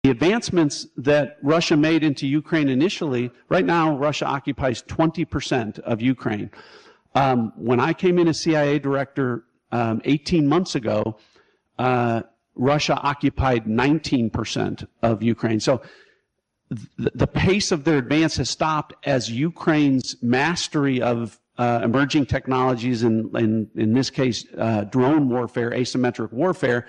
The advancements that Russia made into Ukraine initially, right now Russia occupies 20% of Ukraine. When I came in as CIA director 18 months ago, Russia occupied 19% of Ukraine. So the pace of their advance has stopped as Ukraine's mastery of emerging technologies, and in this case, drone warfare, asymmetric warfare,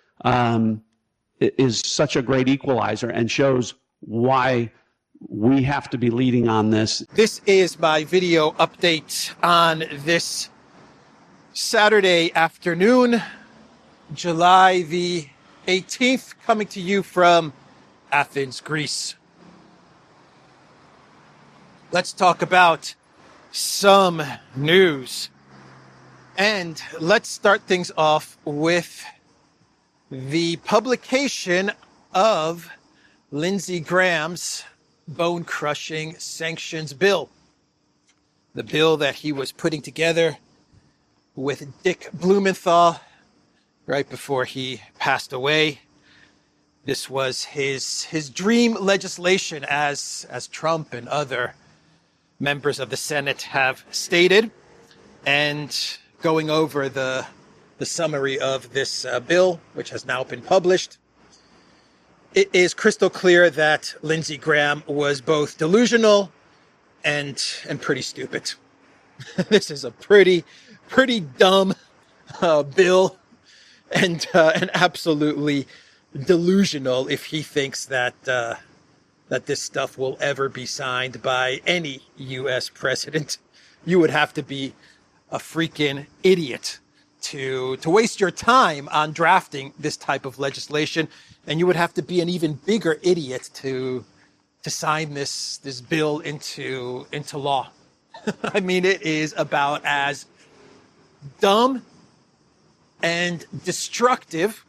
is such a great equalizer and shows why we have to be leading on this. This is my video update on this Saturday afternoon, July the 18th, coming to you from Athens, Greece. Let's talk about some news. And let's start things off with the publication of Lindsey Graham's bone-crushing sanctions bill. The bill that he was putting together with Dick Blumenthal right before he passed away. This was his dream legislation, as Trump and other members of the Senate have stated. And going over the summary of this bill, which has now been published, it is crystal clear that Lindsey Graham was both delusional and pretty stupid. This is a pretty dumb bill, and absolutely delusional if he thinks that this stuff will ever be signed by any U.S. president. You would have to be a freaking idiot to waste your time on drafting this type of legislation, and you would have to be an even bigger idiot to sign this bill into law. I mean, it is about as dumb and destructive,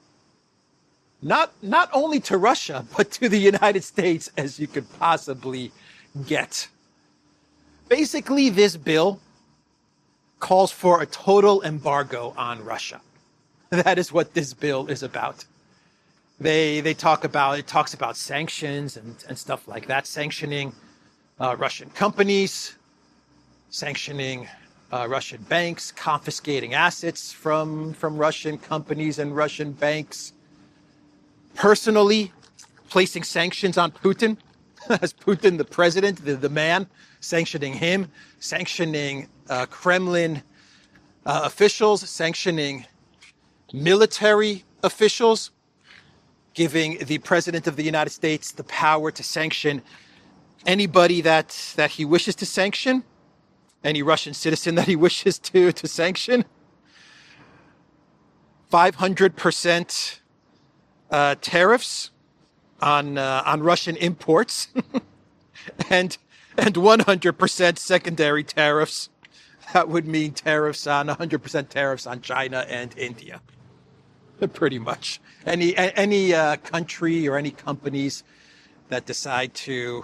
not only to Russia, but to the United States as you could possibly get. Basically, this bill calls for a total embargo on Russia. That is what this bill is about. It talks about sanctions and stuff like that, sanctioning Russian companies, sanctioning Russian banks, confiscating assets from Russian companies and Russian banks, personally placing sanctions on Putin, as Putin the president, the man, sanctioning him, sanctioning Kremlin officials, sanctioning military officials, giving the president of the United States the power to sanction anybody that he wishes to sanction, any Russian citizen that he wishes to sanction. 500% tariffs on Russian imports, and 100% secondary tariffs. That would mean 100% tariffs on China and India. Pretty much. Any country or any companies that decide to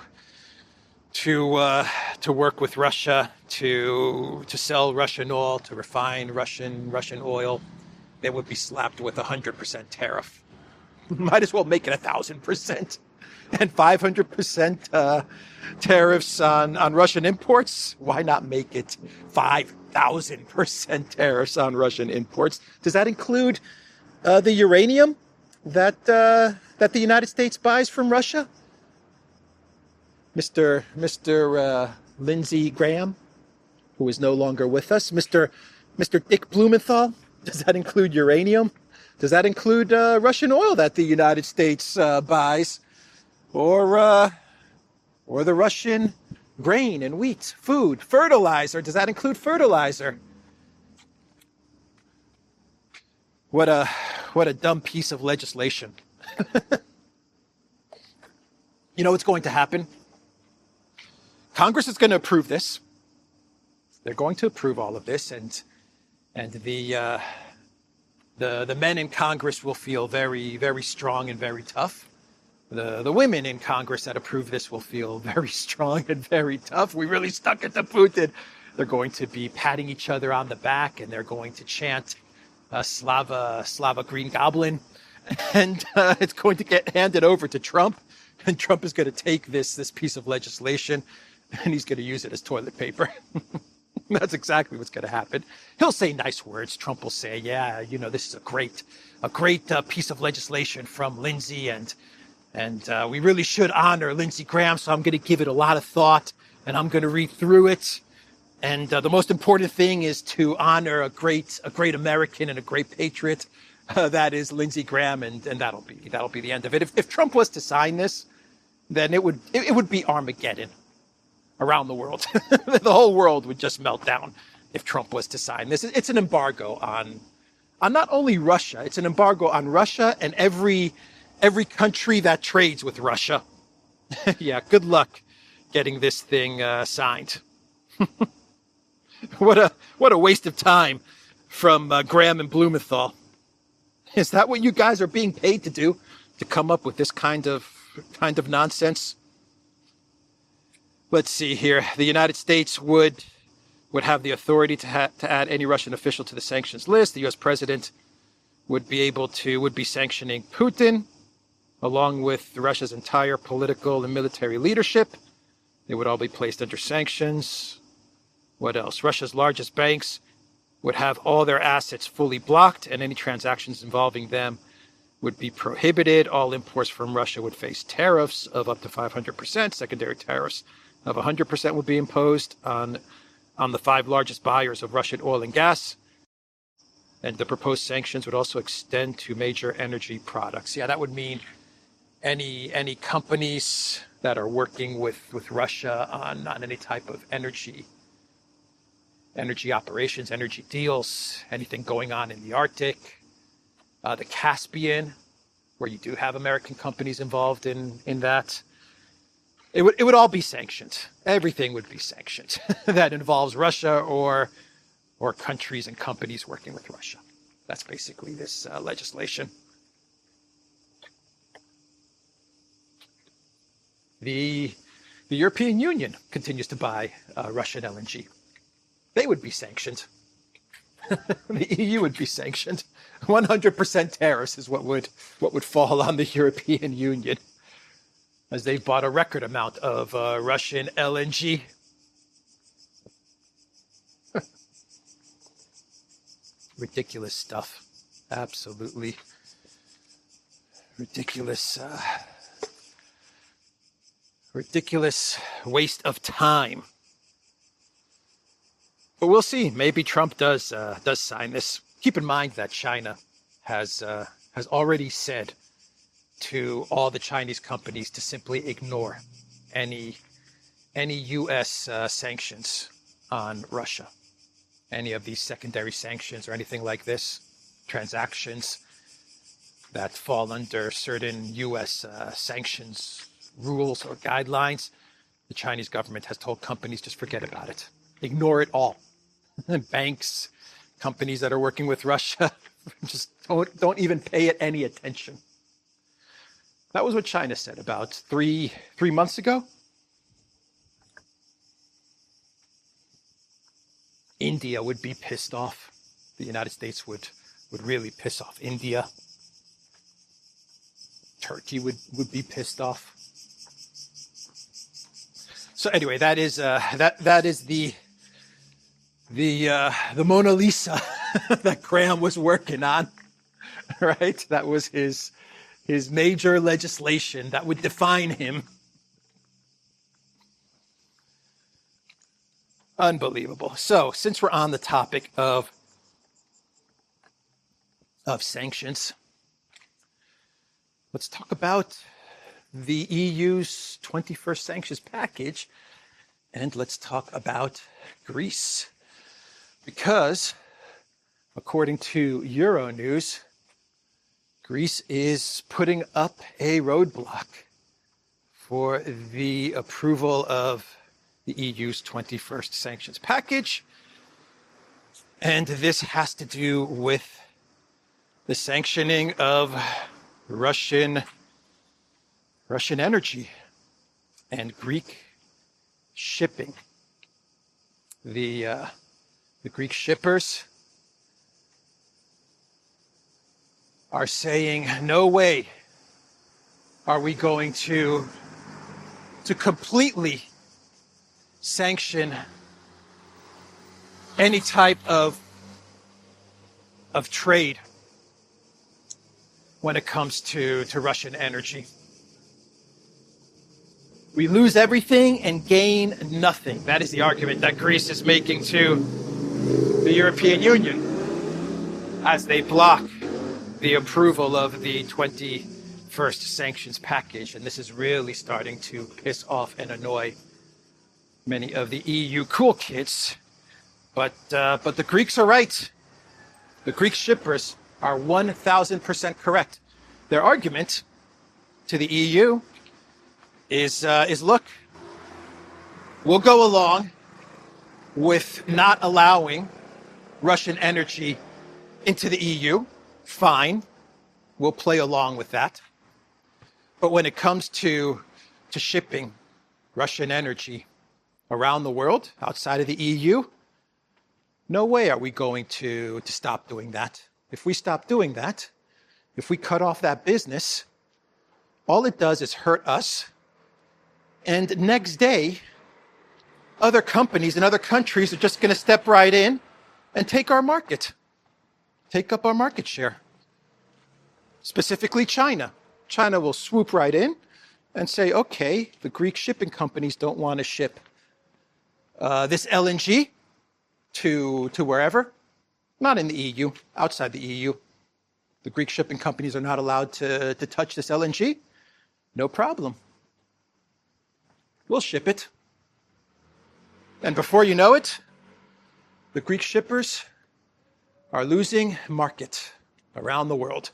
work with Russia, to sell Russian oil, to refine Russian oil, they would be slapped with 100% tariff. Might as well make it 1,000%. And 500% tariffs on Russian imports. Why not make it 5,000% tariffs on Russian imports? Does that include the uranium that the United States buys from Russia? Mr. Lindsey Graham, who is no longer with us, Mr. Dick Blumenthal, does that include uranium? Does that include Russian oil that the United States buys, or the Russian grain and wheat, food, fertilizer? Does that include fertilizer? What a dumb piece of legislation. You know what's going to happen? Congress is going to approve this. They're going to approve all of this, and the men in Congress will feel very, very strong and very tough. The women in Congress that approve this will feel very strong and very tough. We really stuck it to Putin. They're going to be patting each other on the back, and they're going to chant Slava Green Goblin and it's going to get handed over to Trump, and Trump is going to take this piece of legislation, and he's going to use it as toilet paper. That's exactly what's going to happen. He'll say nice words. Trump will say, "Yeah, this is a great piece of legislation from Lindsey, and we really should honor Lindsey Graham. So I'm going to give it a lot of thought, and I'm going to read through it. And the most important thing is to honor a great American and a great patriot. That is Lindsey Graham, and that'll be the end of it. If Trump was to sign this, then it would be Armageddon around the world. The whole world would just melt down if Trump was to sign this. It's an embargo on not only Russia. It's an embargo on Russia and every country that trades with Russia. Yeah, good luck getting this thing signed. What a waste of time from Graham and Blumenthal. Is that what you guys are being paid to do? To come up with this kind of nonsense? Let's see here. The United States would have the authority to add any Russian official to the sanctions list. The U.S. president would be sanctioning Putin, along with Russia's entire political and military leadership. They would all be placed under sanctions. What else? Russia's largest banks would have all their assets fully blocked, and any transactions involving them would be prohibited. All imports from Russia would face tariffs of up to 500%. Secondary tariffs of 100% would be imposed on the 5 largest buyers of Russian oil and gas. And the proposed sanctions would also extend to major energy products. Yeah, that would mean any companies that are working with Russia on any type of energy operations, energy deals, anything going on in the Arctic, the Caspian, where you do have American companies involved in that. It would all be sanctioned. Everything would be sanctioned that involves Russia or countries and companies working with Russia. That's basically this legislation. The European Union continues to buy Russian LNG. They would be sanctioned. The EU would be sanctioned. 100% tariffs is what would fall on the European Union, as they've bought a record amount of Russian LNG. Ridiculous stuff. Absolutely ridiculous. Ridiculous waste of time. But we'll see. Maybe Trump does sign this. Keep in mind that China has already said to all the Chinese companies to simply ignore any U.S. sanctions on Russia, any of these secondary sanctions or anything like this, transactions that fall under certain U.S. sanctions rules or guidelines. The Chinese government has told companies just forget about it, ignore it all. Banks, companies that are working with Russia, just don't even pay it any attention. That was what China said about three months ago. India would be pissed off. The United States would really piss off India. Turkey would be pissed off. So anyway, that is the Mona Lisa that Graham was working on, right? That was his major legislation that would define him. Unbelievable. So, since we're on the topic of sanctions, let's talk about the EU's 21st sanctions package, and let's talk about Greece. Because, according to Euronews, Greece is putting up a roadblock for the approval of the EU's 21st sanctions package. And this has to do with the sanctioning of Russian energy and Greek shipping. The Greek shippers are saying, no way are we going to completely sanction any type of trade when it comes to Russian energy. We lose everything and gain nothing. That is the argument that Greece is making to the European Union as they block the approval of the 21st sanctions package. And this is really starting to piss off and annoy many of the EU cool kids. But the Greeks are right. The Greek shippers are 1,000% correct. Their argument to the EU is look, we'll go along with not allowing Russian energy into the EU. Fine, we'll play along with that. But when it comes to shipping Russian energy around the world, outside of the EU, no way are we going to stop doing that. If we stop doing that, if we cut off that business, all it does is hurt us. And next day, other companies in other countries are just going to step right in and take our market, take up our market share. Specifically China. China will swoop right in and say, okay, the Greek shipping companies don't want to ship this LNG to wherever, not in the EU, outside the EU. The Greek shipping companies are not allowed to touch this LNG. No problem. We'll ship it. And before you know it, the Greek shippers are losing market around the world.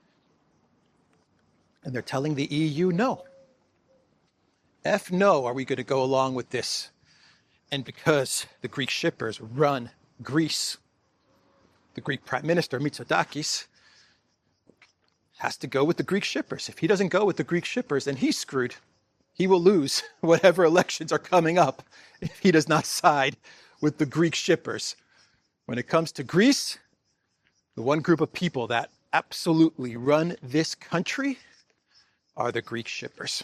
And they're telling the EU no. F no, are we going to go along with this? And because the Greek shippers run Greece, the Greek Prime Minister, Mitsotakis, has to go with the Greek shippers. If he doesn't go with the Greek shippers, then he's screwed. He will lose whatever elections are coming up if he does not side with the Greek shippers. When it comes to Greece, the one group of people that absolutely run this country are the Greek shippers.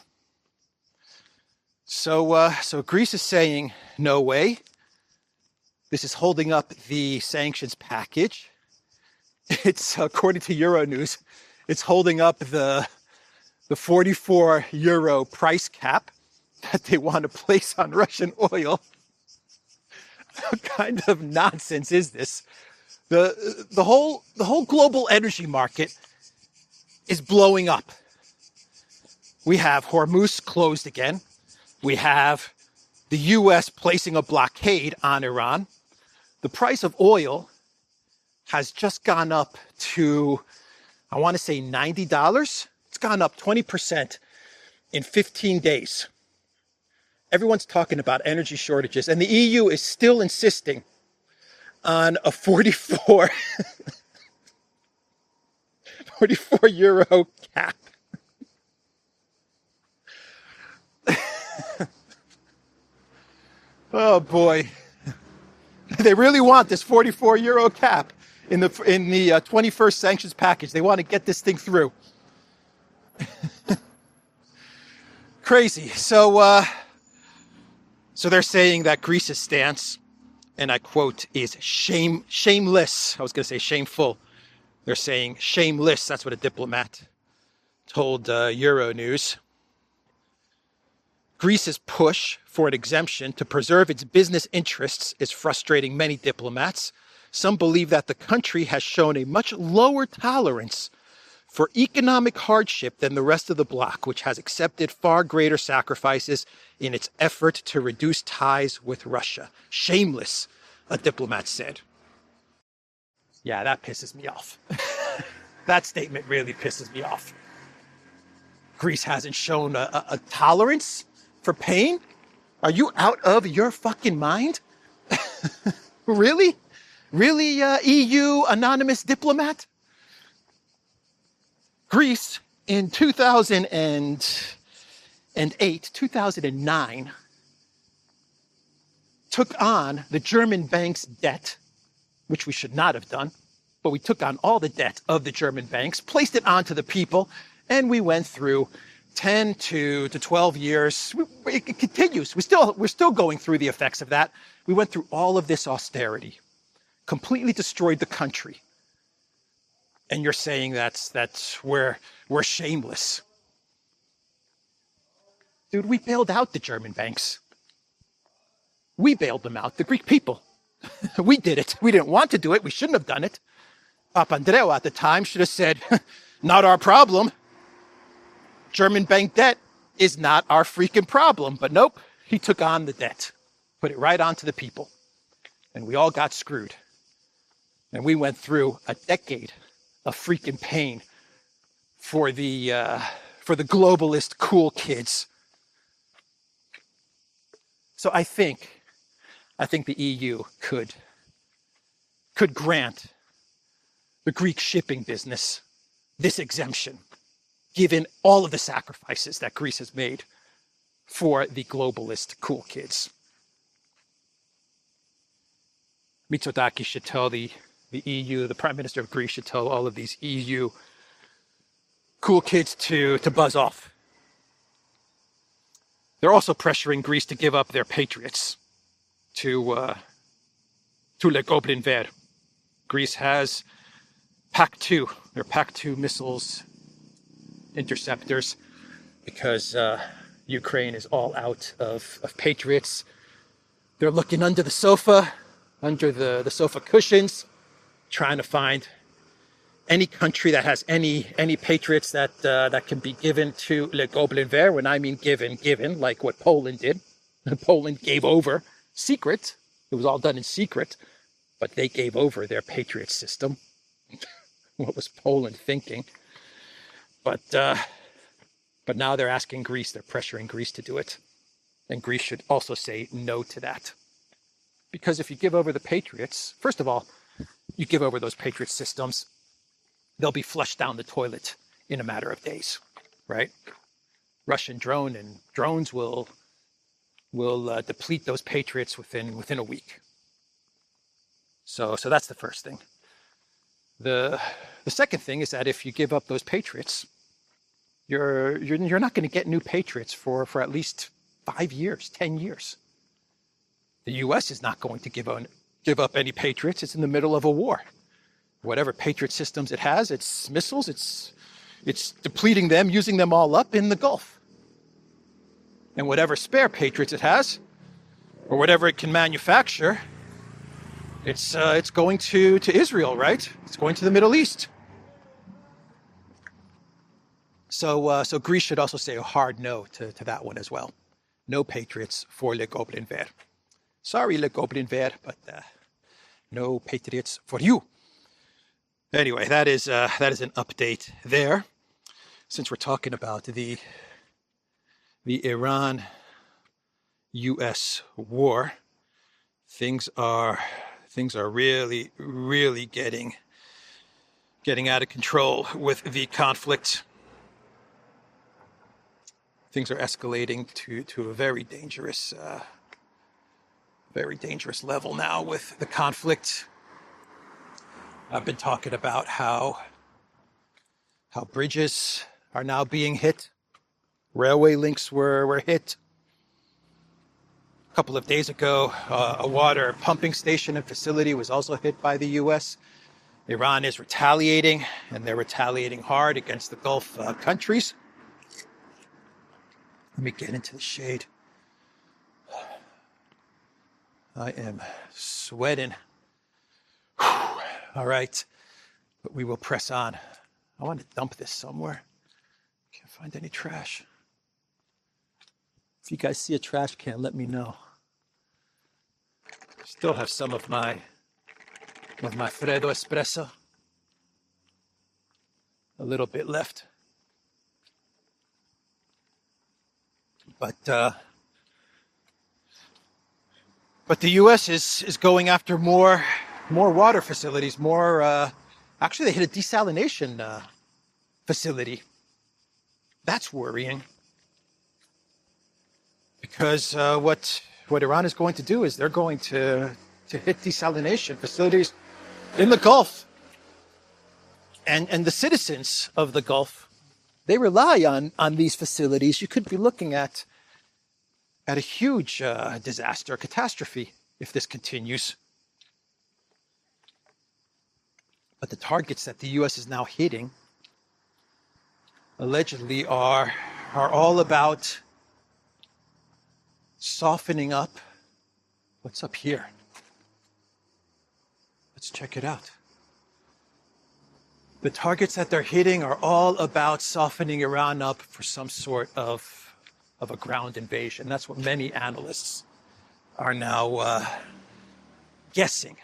So Greece is saying, no way. This is holding up the sanctions package. It's, according to Euronews, it's holding up the 44 euro price cap that they want to place on Russian oil. What kind of nonsense is this? The whole global energy market is blowing up. We have Hormuz closed again. We have the US placing a blockade on Iran. The price of oil has just gone up to, I want to say $90. It's gone up 20% in 15 days. Everyone's talking about energy shortages, and the EU is still insisting on a 44 euro cap. Oh boy. They really want this 44 euro cap in the 21st sanctions package. They want to get this thing through. Crazy. So they're saying that Greece's stance, and I quote, is shameless. I was going to say shameful. They're saying shameless. That's what a diplomat told Euronews. Greece's push for an exemption to preserve its business interests is frustrating many diplomats. Some believe that the country has shown a much lower tolerance for economic hardship than the rest of the bloc, which has accepted far greater sacrifices in its effort to reduce ties with Russia. Shameless, a diplomat said. Yeah, that pisses me off. That statement really pisses me off. Greece hasn't shown a tolerance for pain? Are you out of your fucking mind? Really? Really, EU anonymous diplomat? Greece in 2008, 2009, took on the German bank's debt, which we should not have done. but we took on all the debt of the German banks, placed it onto the people, and we went through 10 to 12 years. It continues. We're still going through the effects of that. We went through all of this austerity, completely destroyed the country. And you're saying that's we're shameless. Dude, we bailed out the German banks. We bailed them out, the Greek people. We did it. We didn't want to do it. We shouldn't have done it. Papandreou at the time should have said, not our problem. German bank debt is not our freaking problem. But nope, he took on the debt, put it right onto the people. And we all got screwed. And we went through a decade of freaking pain for the globalist cool kids. So I think the EU could grant the Greek shipping business this exemption, given all of the sacrifices that Greece has made for the globalist cool kids. Mitsotakis should tell the EU, the Prime Minister of Greece should tell all of these EU cool kids to buzz off. They're also pressuring Greece to give up their patriots to Le Gobelin Vert. Greece has PAC-2, their PAC-2 missiles interceptors, because Ukraine is all out of patriots. They're looking under the sofa, under the sofa cushions, trying to find any country that has any patriots that can be given to Le Gobelin Vert. When I mean given, like what Poland did. Poland gave over, secret. It was all done in secret, but they gave over their patriot system. What was Poland thinking? But now they're asking Greece, they're pressuring Greece to do it. And Greece should also say no to that. Because if you give over the patriots, first of all, you give over those patriot systems, they'll be flushed down the toilet in a matter of days, right? Russian drones will deplete those patriots within a week. So that's the first thing. The second thing is that if you give up those patriots, you're not going to get new patriots for at least 5 years, 10 years. The U.S. is not going to give up any patriots. It's in the middle of a war. Whatever patriot systems it has, its missiles, it's depleting them, using them all up in the Gulf. And whatever spare patriots it has, or whatever it can manufacture, it's going to Israel, right? It's going to the Middle East. So Greece should also say a hard no to that one as well. No patriots for Le Gobelin Vert. Sorry, Le Gobelin Vert, but no patriots for you. Anyway, that is an update there. Since we're talking about the Iran-U.S. war, things are really, really getting out of control with the conflict. Things are escalating to a very dangerous level now with the conflict. I've been talking about how bridges are now being hit. Railway links were hit. A couple of days ago, a water pumping station and facility was also hit by the U.S. Iran is retaliating, and they're retaliating hard against the Gulf countries. Let me get into the shade. I am sweating. All right, but we will press on. I want to dump this somewhere. Can't find any trash. If you guys see a trash can, let me know. Still have some of my Freddo espresso. A little bit left. But the U.S. is going after more water facilities, actually they hit a desalination facility. That's worrying. Because what Iran is going to do is they're going to hit desalination facilities in the Gulf. And the citizens of the Gulf, they rely on these facilities. You could be looking at a huge disaster, catastrophe, if this continues. But the targets that the U.S. is now hitting, allegedly, are all about softening up. What's up here? Let's check it out. The targets that they're hitting are all about softening Iran up for some sort of a ground invasion. That's what many analysts are now guessing.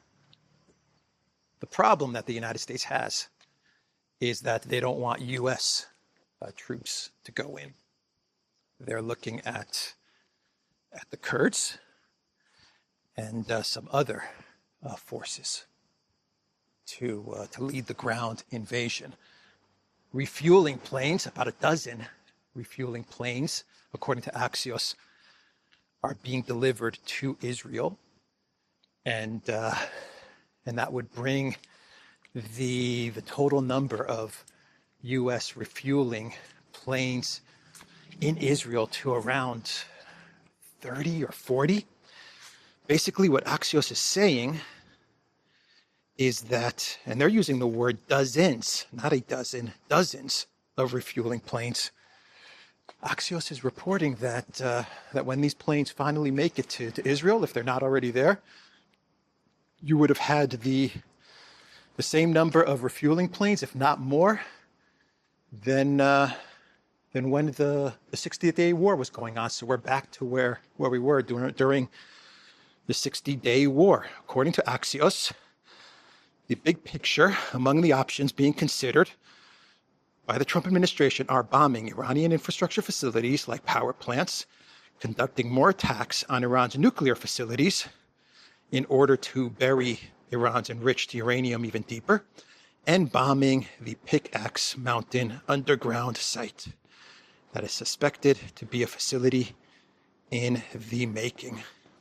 The problem that the United States has is that they don't want U.S. Troops to go in. They're looking at the Kurds and some other forces to lead the ground invasion. Refueling planes, about a dozen refueling planes, according to Axios, are being delivered to Israel, and that would bring the total number of U.S. refueling planes in Israel to around 30 or 40. Basically, what Axios is saying is that, and they're using the word dozens, not a dozen, dozens of refueling planes. Axios is reporting that when these planes finally make it to Israel, if they're not already there, you would have had the same number of refueling planes, if not more, than when the 60-day war was going on. So we're back to where we were during the 60-day war. According to Axios, the big picture among the options being considered by the Trump administration are bombing Iranian infrastructure facilities like power plants, conducting more attacks on Iran's nuclear facilities in order to bury Iran's enriched uranium even deeper, and bombing the Pickaxe Mountain underground site that is suspected to be a facility in the making.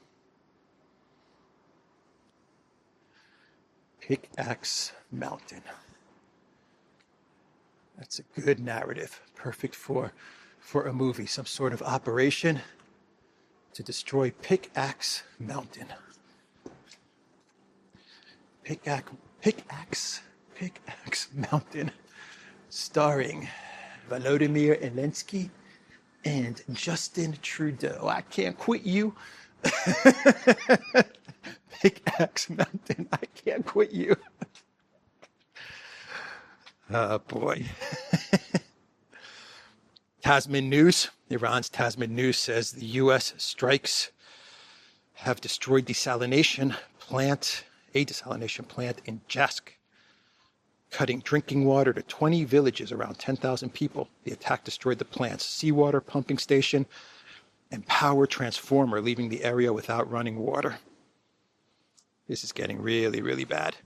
Pickaxe Mountain. That's a good narrative, perfect for a movie, some sort of operation to destroy Pickaxe Mountain. Pickaxe Mountain, starring Volodymyr Zelensky and Justin Trudeau. I can't quit you. Pickaxe Mountain, I can't quit you. Oh boy. Tasman News, Iran's Tasman News says the U.S. strikes have destroyed a desalination plant in Jask, cutting drinking water to 20 villages, around 10,000 people. The attack destroyed the plant's seawater pumping station and power transformer, leaving the area without running water. This is getting really, really bad.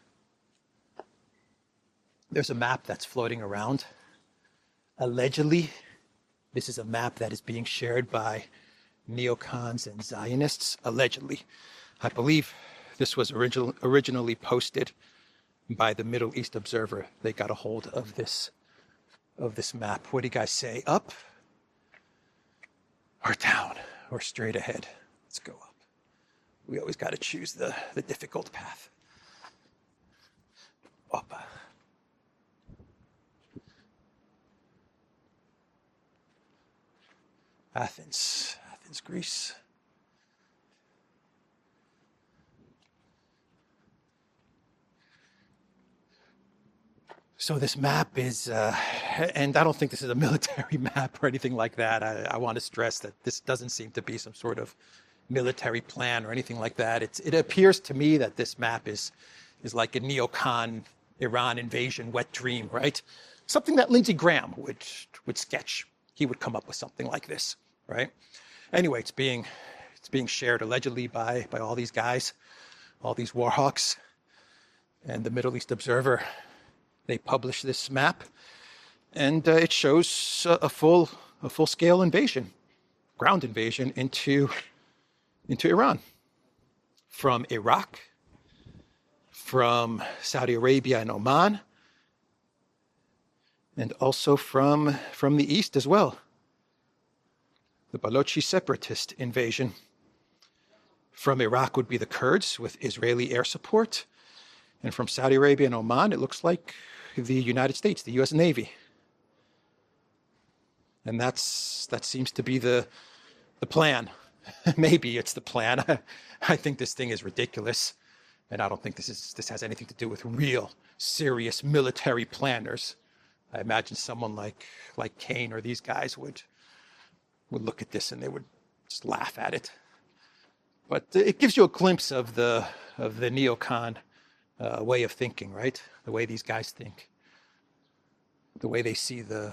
There's a map that's floating around. Allegedly, this is a map that is being shared by neocons and Zionists. Allegedly. I believe this was originally posted by the Middle East Observer. They got a hold of this map. What do you guys say? Up or down or straight ahead? Let's go up. We always got to choose the difficult path. Up. Athens, Greece. So this map is, and I don't think this is a military map or anything like that. I want to stress that this doesn't seem to be some sort of military plan or anything like that. It appears to me that this map is like a neocon Iran invasion wet dream, right? Something that Lindsey Graham would sketch. He would come up with something like this, right? Anyway, it's being shared allegedly by all these guys, all these war hawks, and the Middle East Observer. They published this map, and it shows a full-scale invasion, ground invasion into Iran, from Iraq, from Saudi Arabia and Oman, and also from the east as well. The Balochi separatist invasion. From Iraq would be the Kurds with Israeli air support. And from Saudi Arabia and Oman, it looks like the United States, the U.S. Navy. And that seems to be the plan. Maybe it's the plan. I think this thing is ridiculous. And I don't think this has anything to do with real, serious military planners. I imagine someone like Kane or these guys would look at this and they would just laugh at it. But it gives you a glimpse of the neocon way of thinking, right? The way these guys think, the way they see the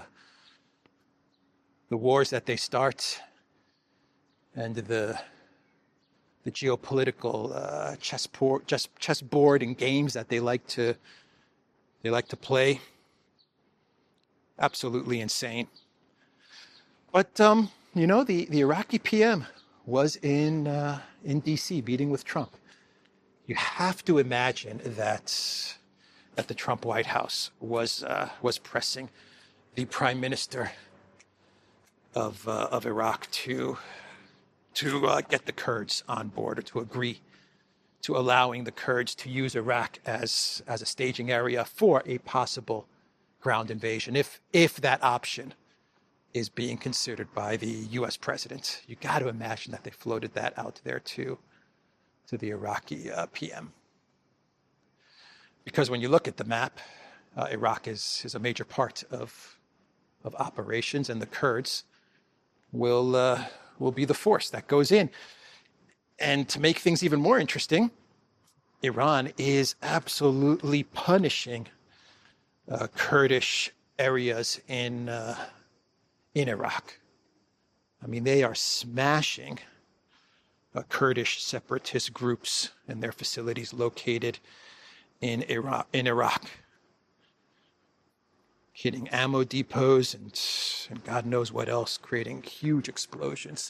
wars that they start, and the geopolitical chessboard and games that they like to play. Absolutely insane. But the Iraqi PM was in D.C. meeting with Trump. You have to imagine that the Trump White House was pressing the Prime Minister of Iraq to get the Kurds on board, or to agree to allowing the Kurds to use Iraq as a staging area for a possible ground invasion, if that option is being considered by the U.S. president. You got to imagine that they floated that out there to the Iraqi PM. Because when you look at the map, Iraq is a major part of operations, and the Kurds will be the force that goes in. And to make things even more interesting, Iran is absolutely punishing Kurdish areas in Iraq. I mean, they are smashing Kurdish separatist groups and their facilities located in Iraq. Hitting ammo depots and God knows what else, creating huge explosions.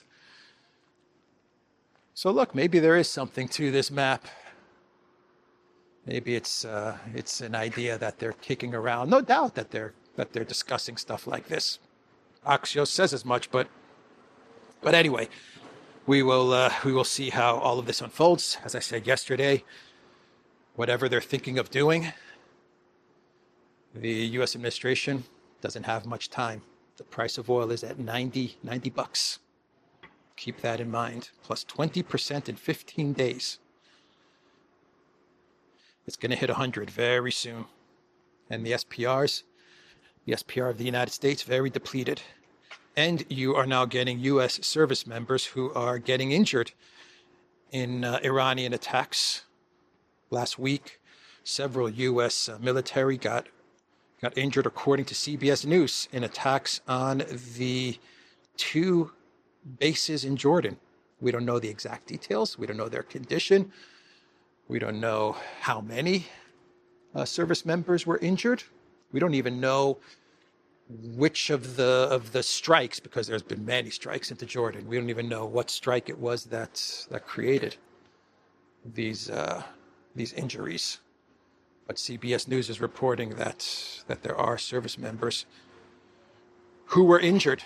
So look, maybe there is something to this map. Maybe it's an idea that they're kicking around. No doubt that they're discussing stuff like this. Axios says as much, but anyway, we will see how all of this unfolds. As I said yesterday, whatever they're thinking of doing, the U.S. administration doesn't have much time. The price of oil is at $90 bucks. Keep that in mind. Plus 20% in 15 days. It's going to hit 100 very soon. And the SPR of the United States, very depleted. And you are now getting U.S. service members who are getting injured in Iranian attacks. Last week, several U.S. military got injured, according to CBS News, in attacks on the 2 bases in Jordan. We don't know the exact details. We don't know their condition. We don't know how many service members were injured. We don't even know which of the strikes, because there's been many strikes into Jordan. We don't even know what strike it was that created these injuries. But CBS News is reporting that there are service members who were injured.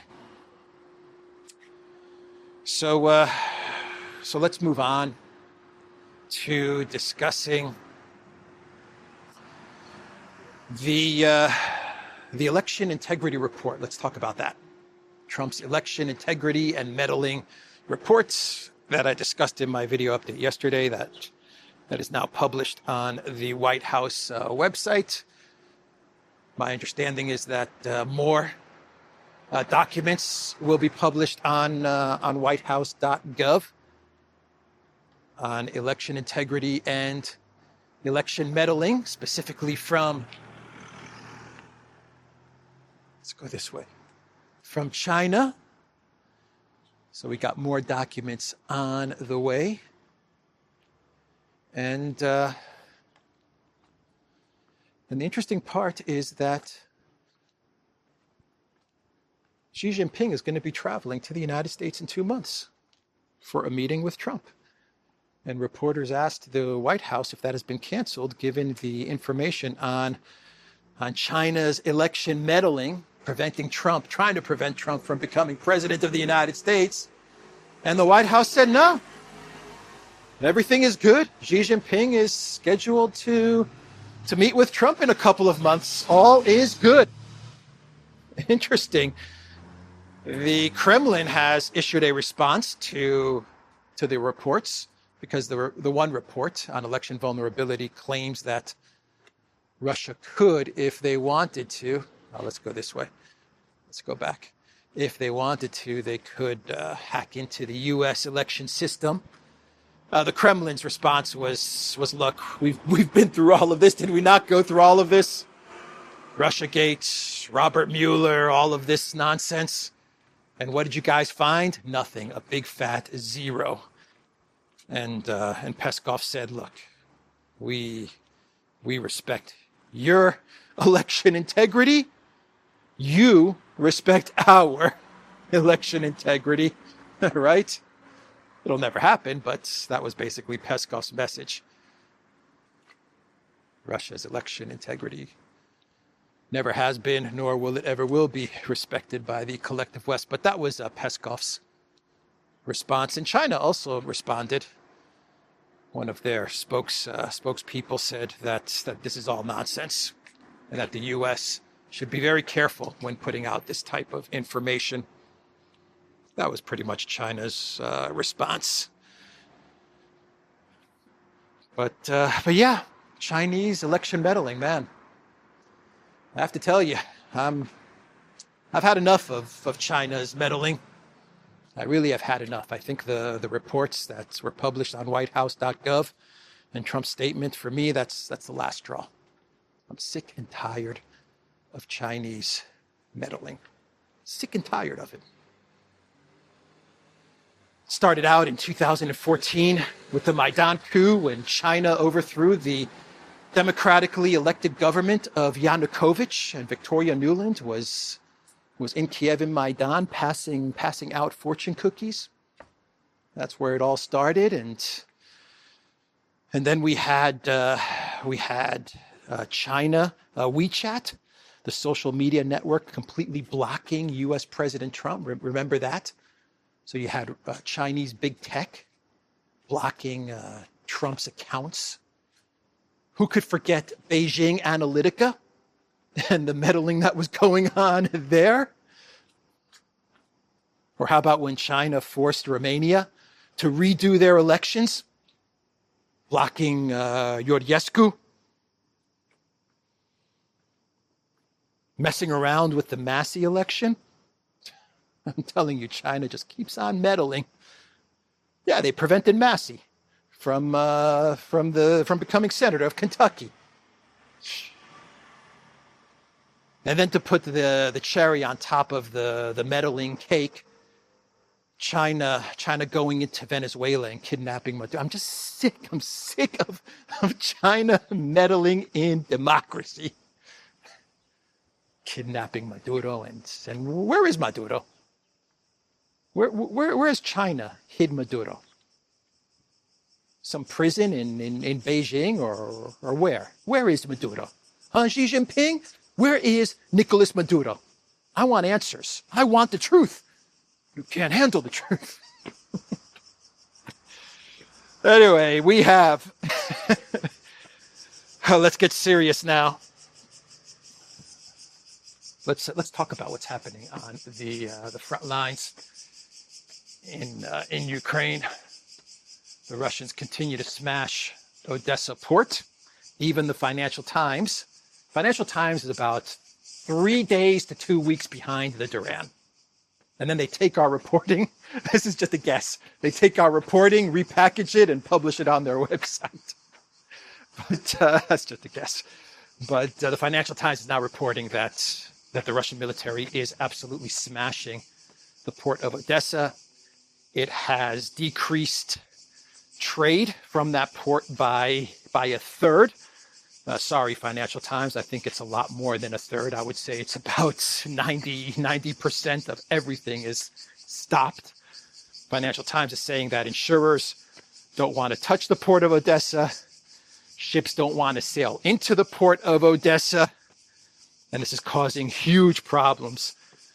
So let's move on to discussing the election integrity report. Let's talk about that. Trump's election integrity and meddling reports that I discussed in my video update yesterday, that is now published on the White House website. My understanding is that more documents will be published on whitehouse.gov on election integrity and election meddling, specifically from, let's go this way, from China. So we got more documents on the way. And the interesting part is that Xi Jinping is going to be traveling to the United States in 2 months for a meeting with Trump. And reporters asked the White House if that has been canceled, given the information on on China's election meddling, trying to prevent Trump from becoming president of the United States. And the White House said no. Everything is good. Xi Jinping is scheduled to meet with Trump in a couple of months. All is good. Interesting. The Kremlin has issued a response to the reports, because the one report on election vulnerability claims that Russia could, if they wanted to, let's go this way. Let's go back. If they wanted to, they could hack into the U.S. election system. The Kremlin's response was, look, we've been through all of this. Did we not go through all of this? Russiagate, Robert Mueller, all of this nonsense. And what did you guys find? Nothing. A big fat zero. And Peskov said, look, we respect your election integrity. You respect our election integrity, right? It'll never happen, but that was basically Peskov's message. Russia's election integrity never has been, nor will it ever will be respected by the collective West. But that was Peskov's response. And China also responded. One of their spokespeople said that this is all nonsense and that the U.S. should be very careful when putting out this type of information. That was pretty much China's response. But yeah, Chinese election meddling, man. I have to tell you, I've had enough of China's meddling. I really have had enough. I think the reports that were published on whitehouse.gov and Trump's statement, for me, that's the last straw. I'm sick and tired of Chinese meddling. Sick and tired of it. Started out in 2014 with the Maidan coup, when China overthrew the democratically elected government of Yanukovych, and Victoria Nuland was in Kiev in Maidan passing out fortune cookies. That's where it all started, and then we had China WeChat, the social media network, completely blocking U.S. President Trump. Remember that? So you had Chinese big tech blocking Trump's accounts. Who could forget Beijing Analytica and the meddling that was going on there? Or how about when China forced Romania to redo their elections, blocking Georgescu, messing around with the Massey election? I'm telling you, China just keeps on meddling. Yeah, they prevented Massey from becoming senator of Kentucky. And then to put the cherry on top of the meddling cake, China going into Venezuela and kidnapping Maduro. I'm sick of China meddling in democracy. Kidnapping Maduro, and where is Maduro? Where has China hid Maduro? Some prison in Beijing or where? Where is Maduro? Xi Jinping? Where is Nicolas Maduro? I want answers. I want the truth. You can't handle the truth. Anyway, we have... Let's get serious now. Let's talk about what's happening on the front lines in Ukraine. The Russians continue to smash Odessa port. Even the Financial Times. Financial Times is about 3 days to 2 weeks behind the Duran. And then they take our reporting. This is just a guess. They take our reporting, repackage it, and publish it on their website. But that's just a guess. But the Financial Times is now reporting that the Russian military is absolutely smashing the port of Odessa. It has decreased trade from that port by a third. Sorry, Financial Times. I think it's a lot more than a third. I would say it's about 90% of everything is stopped. Financial Times is saying that insurers don't want to touch the port of Odessa. Ships don't want to sail into the port of Odessa. And this is causing huge problems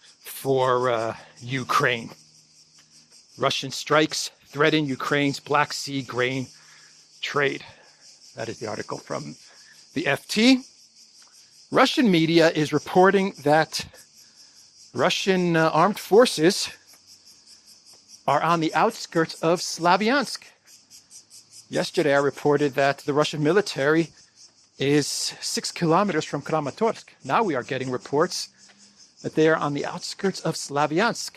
for Ukraine. Russian strikes threaten Ukraine's Black Sea grain trade. That is the article from the FT. Russian media is reporting that Russian armed forces are on the outskirts of Slavyansk. Yesterday, I reported that the Russian military is 6 kilometers from Kramatorsk. Now we are getting reports that they are on the outskirts of Slavyansk.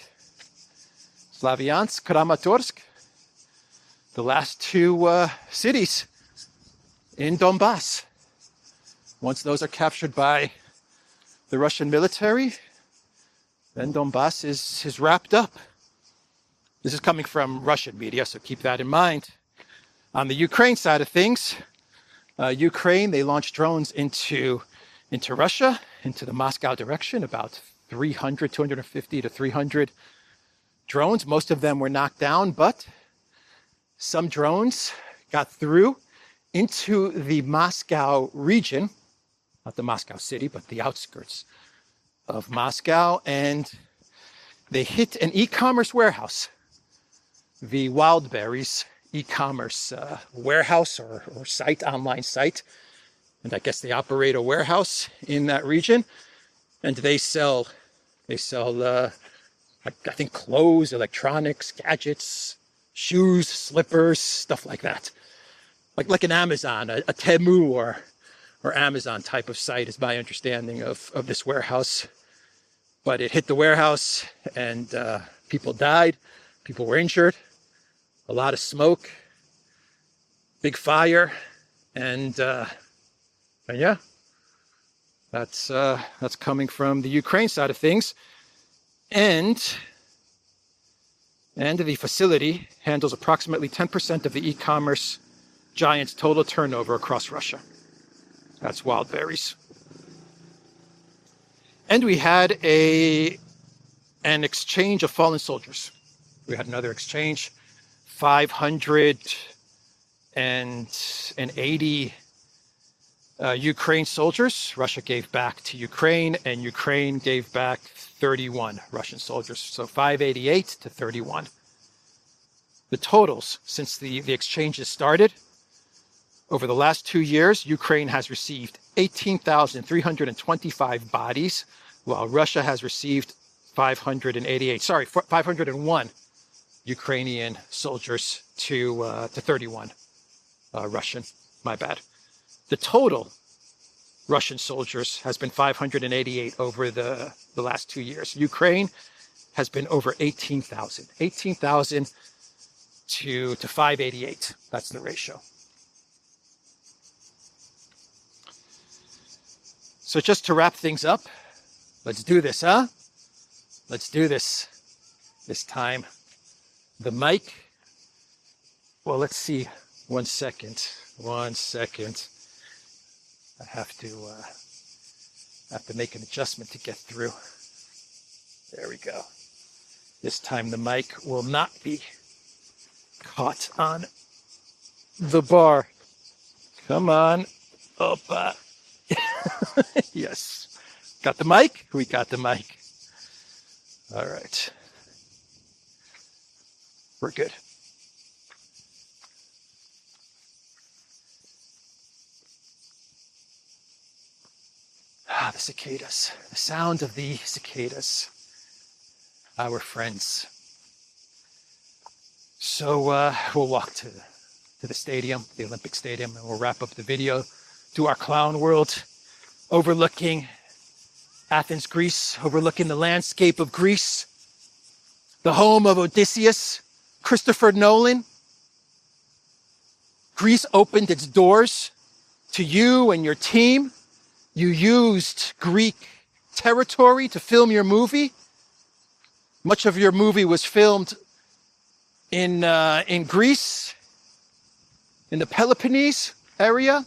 Slavyansk, Kramatorsk, the last two cities in Donbass. Once those are captured by the Russian military, then Donbass is wrapped up. This is coming from Russian media, so keep that in mind. On the Ukraine side of things, Ukraine, they launched drones into Russia, into the Moscow direction, about 250 to 300 drones. Most of them were knocked down, but some drones got through into the Moscow region, not the Moscow city, but the outskirts of Moscow, and they hit an e-commerce warehouse, the Wildberries e-commerce warehouse or site, online site. And I guess they operate a warehouse in that region, and they sell I think clothes, electronics, gadgets, shoes, slippers, stuff like that. Like an Amazon, a Temu or Amazon type of site is my understanding of this warehouse. But it hit the warehouse and people died, people were injured, a lot of smoke, big fire, and yeah, that's coming from the Ukraine side of things. And the facility handles approximately 10% of the e-commerce giant's total turnover across Russia. That's Wildberries. And we had an exchange of fallen soldiers. We had another exchange, 580 Ukraine soldiers. Russia gave back to Ukraine, and Ukraine gave back 31 Russian soldiers. So 588 to 31. The totals since the exchanges started, over the last 2 years, Ukraine has received 18,325 bodies, while Russia has received 501 Ukrainian soldiers to 31 Russian. My bad. The total Russian soldiers has been 588 over the last 2 years. Ukraine has been over 18,000. 18,000 to 588. That's the ratio. So just to wrap things up, let's do this, huh? Let's do this time. The mic. Well, let's see. 1 second. I have to make an adjustment to get through. There we go. This time the mic will not be caught on the bar. Come on. Opa. Yes. Got the mic? We got the mic. All right. We're good. The cicadas. The sound of the cicadas. Our friends. So we'll walk to the stadium, the Olympic Stadium, and we'll wrap up the video to our clown world, overlooking Athens, Greece, overlooking the landscape of Greece, the home of Odysseus, Christopher Nolan. Greece opened its doors to you and your team. You used Greek territory to film your movie. Much of your movie was filmed in Greece, in the Peloponnese area.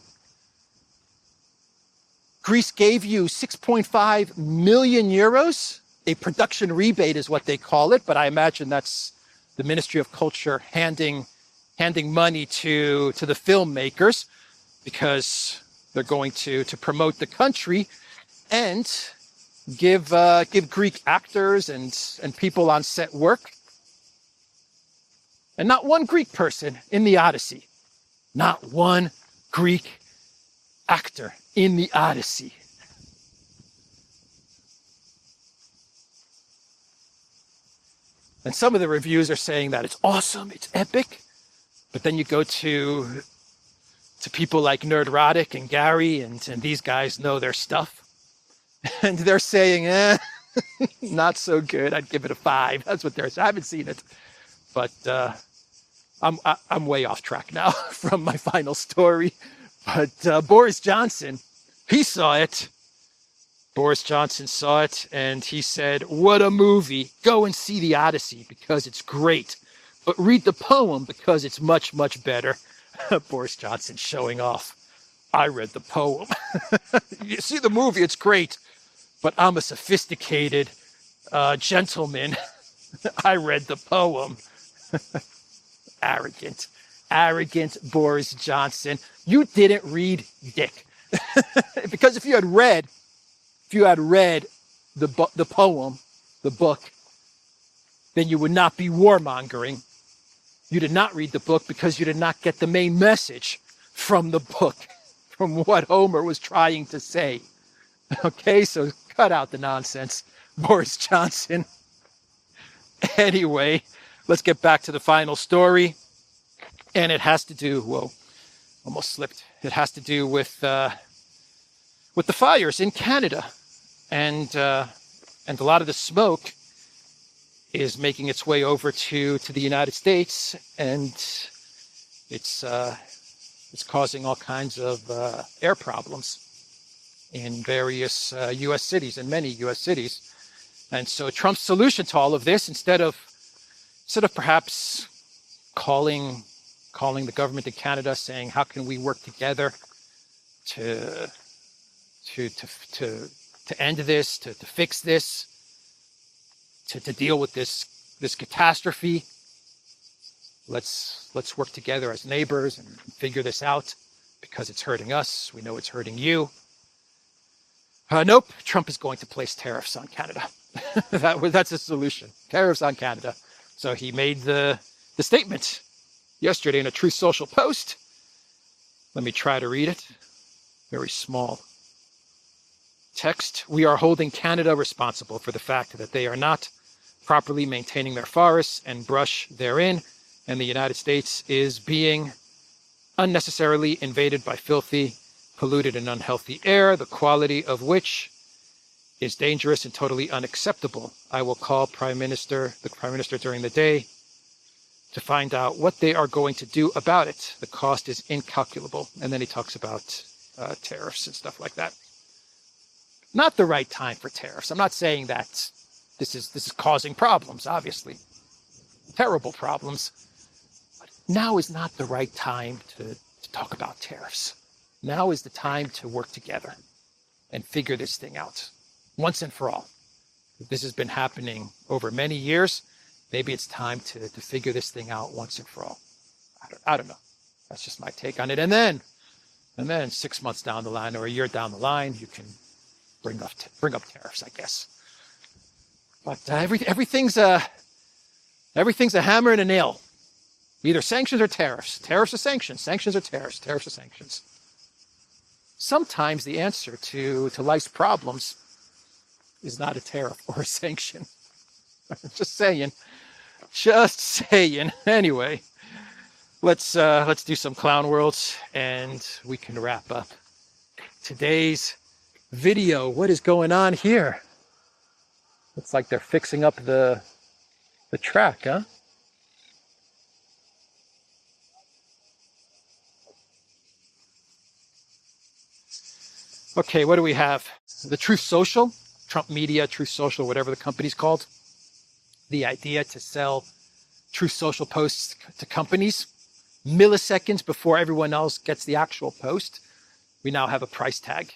Greece gave you 6.5 million euros. A production rebate is what they call it, but I imagine that's the Ministry of Culture handing money to the filmmakers because they're going to promote the country. and give Greek actors and people on set work. And not one Greek person in the Odyssey. Not one Greek actor in the Odyssey. And some of the reviews are saying that it's awesome, it's epic. But then you go to people like Nerdrotic and Gary, and these guys know their stuff. And they're saying, not so good. I'd give it a 5. That's what they're saying. I haven't seen it. But I'm way off track now from my final story. But Boris Johnson, he saw it. Boris Johnson saw it, and he said, what a movie. Go and see The Odyssey because it's great. But read the poem because it's much, much better. Boris Johnson showing off. I read the poem. You see the movie, it's great. But I'm a sophisticated gentleman. I read the poem. Arrogant Boris Johnson. You didn't read Dick. Because if you had read the poem, the book, then you would not be warmongering. You did not read the book because you did not get the main message from the book, from what Homer was trying to say. Okay, so cut out the nonsense, Boris Johnson. Anyway, let's get back to the final story. And it has to do, whoa, almost slipped. It has to do with the fires in Canada. And a lot of the smoke is making its way over to the United States, and it's causing all kinds of air problems in various U.S. cities, in many U.S. cities. And so Trump's solution to all of this, instead of perhaps calling the government of Canada saying, how can we work together to end this, to fix this, to deal with this catastrophe. Let's work together as neighbors and figure this out because it's hurting us. We know it's hurting you. Nope, Trump is going to place tariffs on Canada. That's the solution. Tariffs on Canada. So he made the statement yesterday in a Truth Social post. Let me try to read it. Very small text. We are holding Canada responsible for the fact that they are not properly maintaining their forests and brush therein, and the United States is being unnecessarily invaded by filthy, polluted, and unhealthy air, the quality of which is dangerous and totally unacceptable. I will call the Prime Minister during the day to find out what they are going to do about it. The cost is incalculable. And then he talks about tariffs and stuff like that. Not the right time for tariffs. I'm not saying that this is causing problems, obviously. Terrible problems. But now is not the right time to talk about tariffs. Now is the time to work together and figure this thing out once and for all. This has been happening over many years. Maybe it's time to figure this thing out once and for all. I don't know. That's just my take on it. And then 6 months down the line or a year down the line, you can bring up tariffs, I guess. But everything's a hammer and a nail. Either sanctions or tariffs. Tariffs or sanctions. Sanctions or tariffs. Tariffs or sanctions. Sometimes the answer to life's problems is not a tariff or a sanction. Just saying. Anyway, let's do some clown worlds and we can wrap up today's video. What is going on here? Looks like they're fixing up the track, huh? Okay, what do we have? The Truth Social, Trump Media, Truth Social, whatever the company's called. The idea to sell Truth Social posts to companies milliseconds before everyone else gets the actual post. We now have a price tag,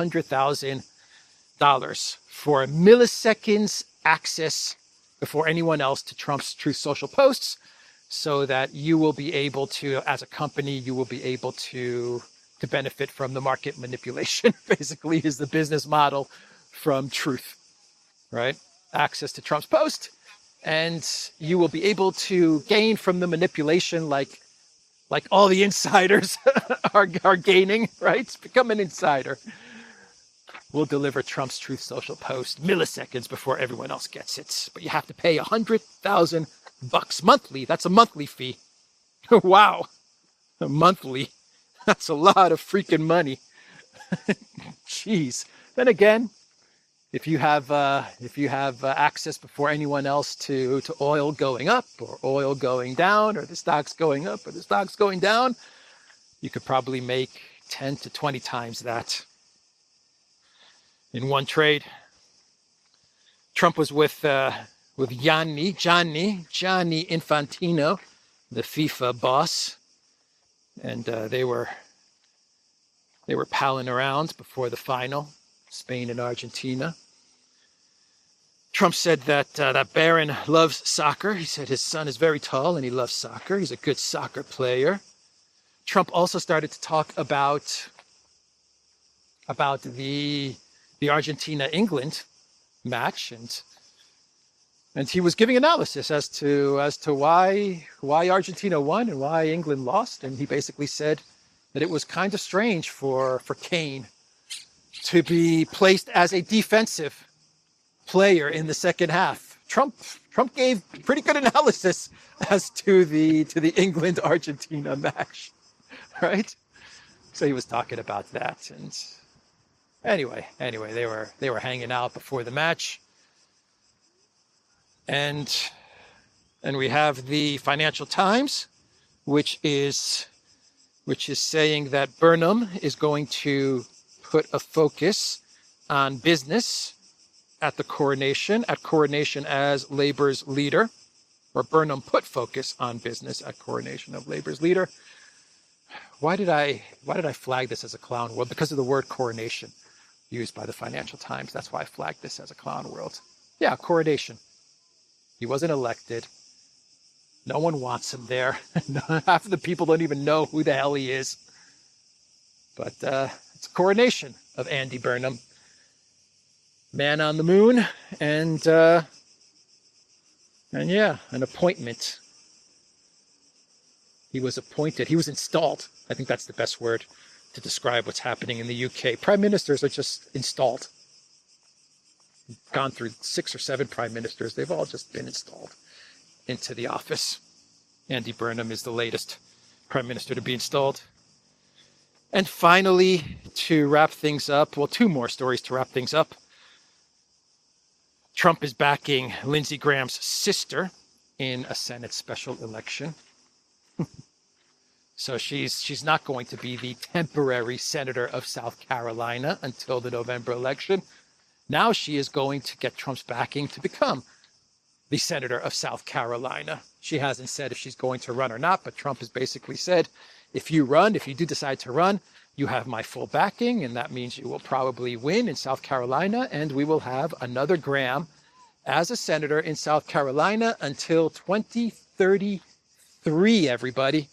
$100,000 for milliseconds access before anyone else to Trump's Truth Social posts, so that you will be able to, as a company, you will be able to to benefit from the market manipulation, basically, is the business model from Truth, right? Access to Trump's post, and you will be able to gain from the manipulation like all the insiders are gaining, right? Become an insider. We'll deliver Trump's Truth Social post milliseconds before everyone else gets it. But you have to pay $100,000 monthly. That's a monthly fee. Wow. Monthly. That's a lot of freaking money. Jeez. Then again, if you have access before anyone else to oil going up or oil going down or the stock's going up or the stock's going down, you could probably make 10 to 20 times that in one trade. Trump was with Gianni Infantino, the FIFA boss, and they were palling around before the final, Spain and Argentina. Trump said that Barron loves soccer. He said his son is very tall and he loves soccer. He's a good soccer player. Trump also started to talk about the Argentina-England match, and he was giving analysis as to why Argentina won and why England lost, and he basically said that it was kind of strange for Kane to be placed as a defensive player in the second half. Trump gave pretty good analysis as to the England-Argentina match, right? So he was talking about that, and Anyway, they were hanging out before the match, and we have the Financial Times, which is saying that Burnham is going to put a focus on business at Coronation as Labour's leader, or Burnham put focus on business at Coronation of Labour's leader. Why did I flag this as a clown world? Because of the word coronation used by the Financial Times. That's why I flagged this as a clown world. Yeah, coronation. He wasn't elected. No one wants him there. Half of the people don't even know who the hell he is. But it's a coronation of Andy Burnham. Man on the moon, and yeah, an appointment. He was appointed. He was installed. I think that's the best word to describe what's happening in the UK. Prime ministers are just installed. Gone through 6 or 7 prime ministers. They've all just been installed into the office. Andy Burnham is the latest prime minister to be installed. And finally, to wrap things up, well, 2 more stories to wrap things up. Trump is backing Lindsey Graham's sister in a Senate special election. So she's not going to be the temporary senator of South Carolina until the November election. Now she is going to get Trump's backing to become the senator of South Carolina. She hasn't said if she's going to run or not, but Trump has basically said, if you do decide to run, you have my full backing, and that means you will probably win in South Carolina, and we will have another Graham as a senator in South Carolina until 2033, everybody.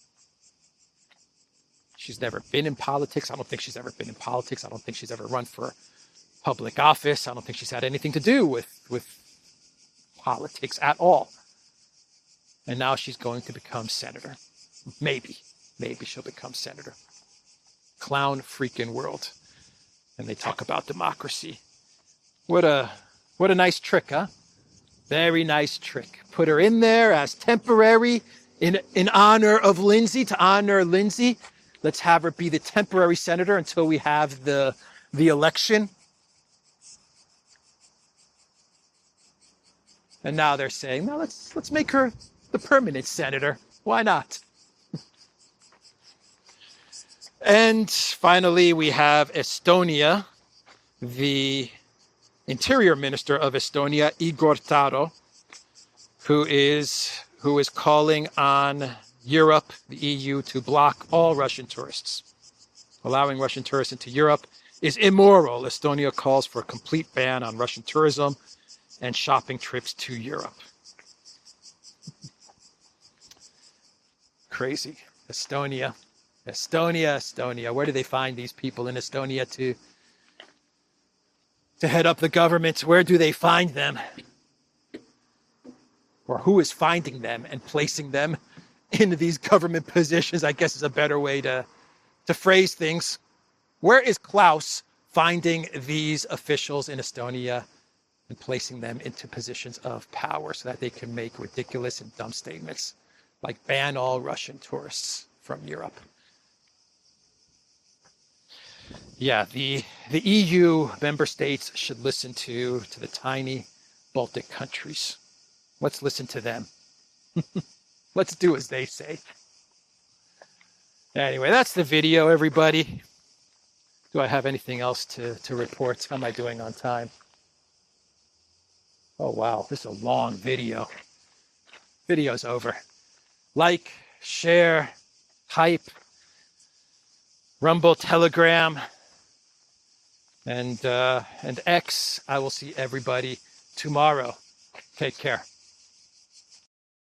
She's never been in politics. I don't think she's ever been in politics. I don't think she's ever run for public office. I don't think she's had anything to do with politics at all. And now she's going to become senator. Maybe she'll become senator. Clown freaking world. And they talk about democracy. What a nice trick, huh? Very nice trick. Put her in there as temporary in honor of Lindsey, to honor Lindsey. Let's have her be the temporary senator until we have the election. And now they're saying, now let's make her the permanent senator. Why not? And finally, we have Estonia. The Interior Minister of Estonia, Igor Taro, who is calling on Europe, the EU, to block all Russian tourists. Allowing Russian tourists into Europe is immoral. Estonia calls for a complete ban on Russian tourism and shopping trips to Europe. Crazy. Estonia. Estonia. Where do they find these people in Estonia to head up the government? Where do they find them? Or who is finding them and placing them into these government positions, I guess is a better way to phrase things. Where is Klaus finding these officials in Estonia and placing them into positions of power so that they can make ridiculous and dumb statements like ban all Russian tourists from Europe? Yeah, the EU member states should listen to the tiny Baltic countries. Let's listen to them. Let's do as they say. Anyway, that's the video, everybody. Do I have anything else to report? How am I doing on time? Oh, wow. This is a long video. Video's over. Like, share, hype, Rumble, Telegram, and X. I will see everybody tomorrow. Take care.